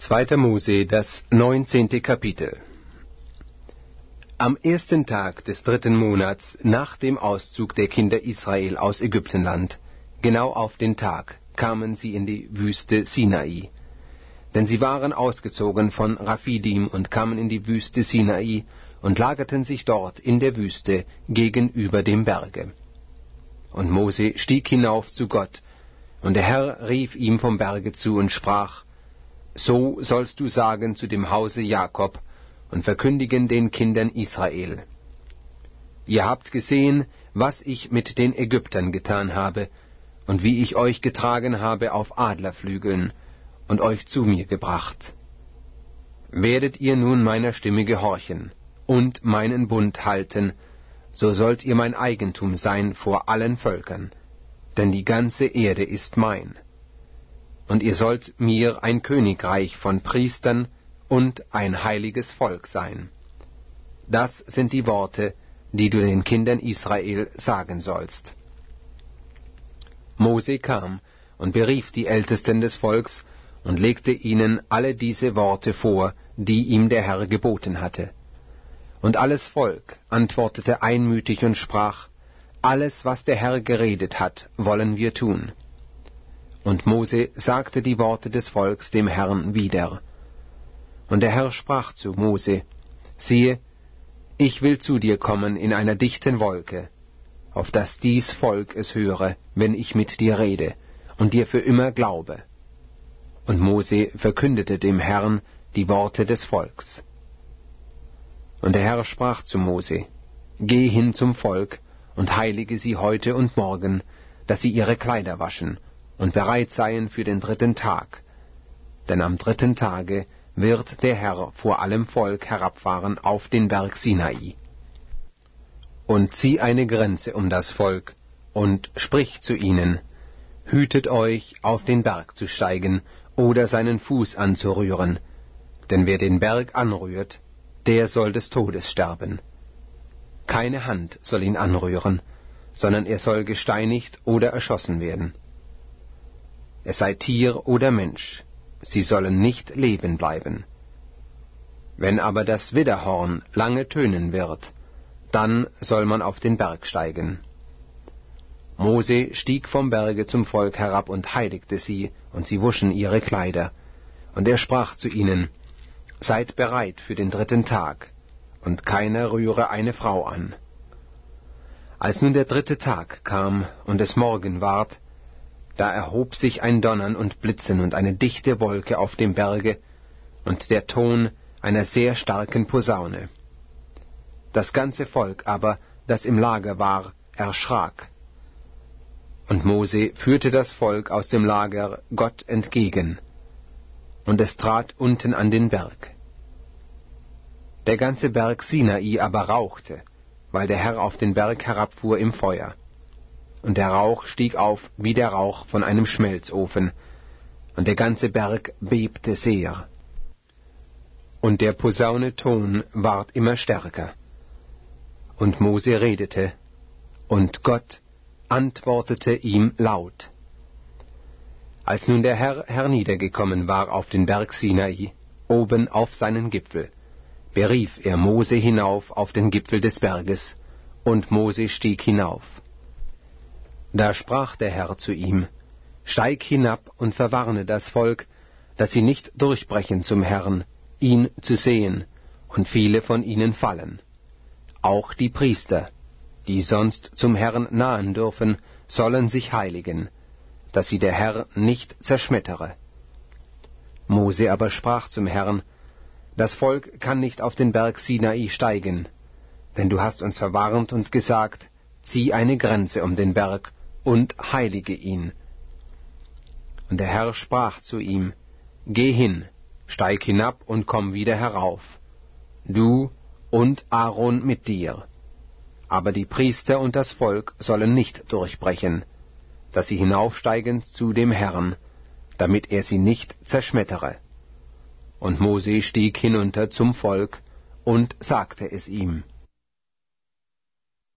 2. Mose, das 19. Kapitel. Am ersten Tag des 3. Monats nach dem Auszug der Kinder Israel aus Ägyptenland, genau auf den Tag, kamen sie in die Wüste Sinai. Denn sie waren ausgezogen von Raphidim und kamen in die Wüste Sinai und lagerten sich dort in der Wüste gegenüber dem Berge. Und Mose stieg hinauf zu Gott, und der Herr rief ihm vom Berge zu und sprach: So sollst du sagen zu dem Hause Jakob und verkündigen den Kindern Israel: Ihr habt gesehen, was ich mit den Ägyptern getan habe, und wie ich euch getragen habe auf Adlerflügeln und euch zu mir gebracht. Werdet ihr nun meiner Stimme gehorchen und meinen Bund halten, so sollt ihr mein Eigentum sein vor allen Völkern, denn die ganze Erde ist mein. Und ihr sollt mir ein Königreich von Priestern und ein heiliges Volk sein. Das sind die Worte, die du den Kindern Israel sagen sollst. Mose kam und berief die Ältesten des Volks und legte ihnen alle diese Worte vor, die ihm der Herr geboten hatte. Und alles Volk antwortete einmütig und sprach: Alles, was der Herr geredet hat, wollen wir tun. Und Mose sagte die Worte des Volks dem Herrn wieder. Und der Herr sprach zu Mose: Siehe, ich will zu dir kommen in einer dichten Wolke, auf dass dies Volk es höre, wenn ich mit dir rede, und dir für immer glaube. Und Mose verkündete dem Herrn die Worte des Volks. Und der Herr sprach zu Mose: Geh hin zum Volk und heilige sie heute und morgen, dass sie ihre Kleider waschen und bereit seien für den 3. Tag. Denn am 3. Tage wird der Herr vor allem Volk herabfahren auf den Berg Sinai. Und zieh eine Grenze um das Volk und sprich zu ihnen: Hütet euch, auf den Berg zu steigen oder seinen Fuß anzurühren, denn wer den Berg anrührt, der soll des Todes sterben. Keine Hand soll ihn anrühren, sondern er soll gesteinigt oder erschossen werden. Es sei Tier oder Mensch, sie sollen nicht leben bleiben. Wenn aber das Widderhorn lange tönen wird, dann soll man auf den Berg steigen. Mose stieg vom Berge zum Volk herab und heiligte sie, und sie wuschen ihre Kleider. Und er sprach zu ihnen: Seid bereit für den 3. Tag, und keiner rühre eine Frau an. Als nun der 3. Tag kam und es Morgen ward, da erhob sich ein Donnern und Blitzen und eine dichte Wolke auf dem Berge und der Ton einer sehr starken Posaune. Das ganze Volk aber, das im Lager war, erschrak. Und Mose führte das Volk aus dem Lager Gott entgegen, und es trat unten an den Berg. Der ganze Berg Sinai aber rauchte, weil der Herr auf den Berg herabfuhr im Feuer. Und der Rauch stieg auf wie der Rauch von einem Schmelzofen, und der ganze Berg bebte sehr. Und der Posaune Ton ward immer stärker. Und Mose redete, und Gott antwortete ihm laut. Als nun der Herr herniedergekommen war auf den Berg Sinai, oben auf seinen Gipfel, berief er Mose hinauf auf den Gipfel des Berges, und Mose stieg hinauf. Da sprach der Herr zu ihm: Steig hinab und verwarne das Volk, dass sie nicht durchbrechen zum Herrn, ihn zu sehen, und viele von ihnen fallen. Auch die Priester, die sonst zum Herrn nahen dürfen, sollen sich heiligen, dass sie der Herr nicht zerschmettere. Mose aber sprach zum Herrn: Das Volk kann nicht auf den Berg Sinai steigen, denn du hast uns verwarnt und gesagt: Zieh eine Grenze um den Berg und heilige ihn. Und der Herr sprach zu ihm: Geh hin, steig hinab und komm wieder herauf, du und Aaron mit dir. Aber die Priester und das Volk sollen nicht durchbrechen, dass sie hinaufsteigen zu dem Herrn, damit er sie nicht zerschmettere. Und Mose stieg hinunter zum Volk und sagte es ihm.